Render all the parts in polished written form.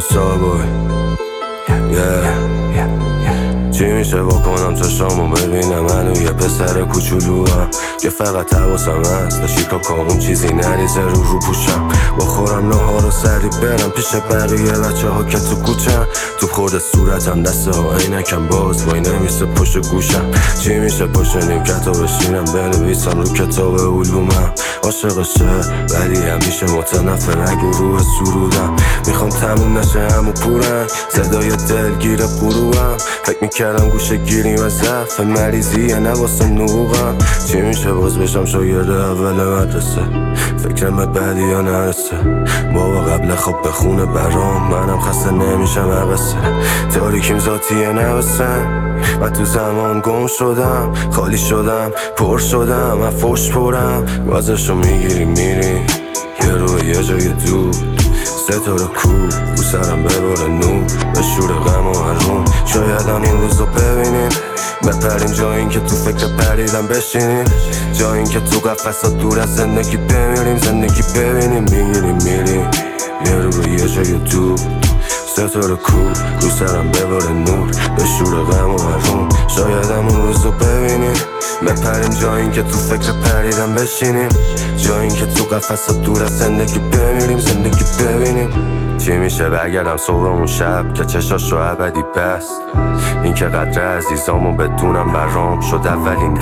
سابوی چی میشه بکنم چشامو ببینم منو یه پسر کوچولوام که فقط حواسم هست شیکا کامون چیزی نریزه رو پوشم بخورم نهار و سری برم پیش بقیه بچه ها که تو کوچم تو خورده صورتم دسته ها عینکم باز وای نمیسه پشت گوشم چی میشه پشت نیمکت رو بشینم بنویسم رو کتاب علومم عاشق شهر ولی همیشه متنفر اگه روح سرودم میخوام تموم نشه همو پورم صدای دلگیر قروبم فکر میکردم گوشه گیریم و ضعف مریضیه نواسه نوغم چی میشه باز بشم شاگرد اول مدرسه فکرم بعدی یا نرسه بابا قبل خواب بخونه برام منم خسته نمیشم عقصه تاریکیم ذاتیه نوسن و تو زمان گم شدم خالی شدم پر شدم و فوش پرم وازشو میگیری میری یه رو یه جای دور ستاره کو رو سرم بباره نور به شور غم و حروم شاید هم این روزو ببینیم بپریم جا این که تو فکر پریدم بشینیم جا این که تو قفصا دور از زندگی بمیریم زندگی ببینیم میگیریم میریم یه رو یه جای دور ستاره کو رو سرم بباره نور به شور غم و حروم شاید هم اون روزو ببینیم بپریم جا این که تو فکر پریدم بشینیم جا این که تو قفصا دور از زندگی بمیریم زندگی ببینیم چی میشه برگردم صبحمون شب که چشاشو ابدی بست این که قدر عزیزامو بدونم برام شد اولین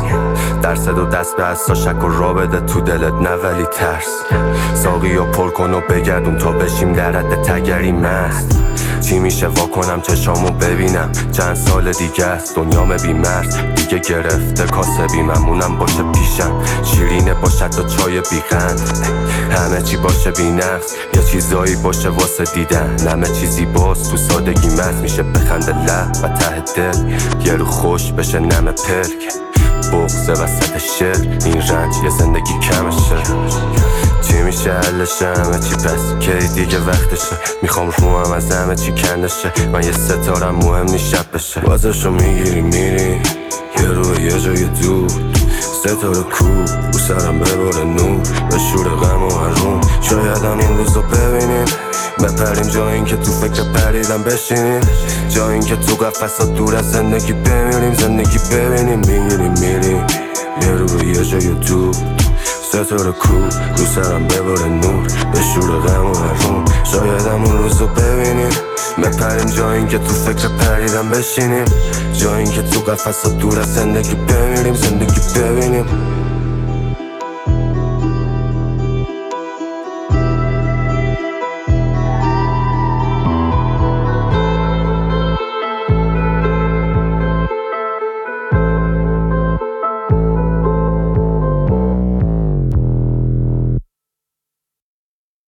درس و دست به هستا شک و را بده تو دلت نه ولی ترس ساقی و پر کن و بگردون تا بشیم در حد تگری مست چی میشه واکنم چشامو ببینم چند سال دیگه است دنیام بیمرز دیگه گرفته کاسه بیممونم باشه پیشم شیرینه باشه تا چای بیقند همه چی باشه بی نقص یه چیزایی باشه واسه دیدن همه چیزی باز تو سادگی مست میشه بخنده لب و ته دل یه رو خوش بشه نم پلک بغض وسط شعر این رنج یه زندگی کمشه چی میشه حلشه همه چی پس کی دیگه وقتشه میخوام روحم از همه چی کندشه من یه ستارم مهم نیست شب بشه بازشو میگیری میری یه رو یه جای دور ستاره کو رو سرم بباره نور به شور غم و حروم شاید هم این روزو ببینیم بپریم جا این که تو فکر پریدم بشینیم جا این که تو قفصا دور از زندگی بمیریم زندگی ببینیم میگیریم میریم یه رو یه جای دور ستاره کو رو سرم بباره نور به شور غم و حروم شاید هم اون روزو ببینیم بپریم جا این که تو فکر پریدم بشینیم جا این که تو قفصا دور از زندگی بمیریم زندگی ببینیم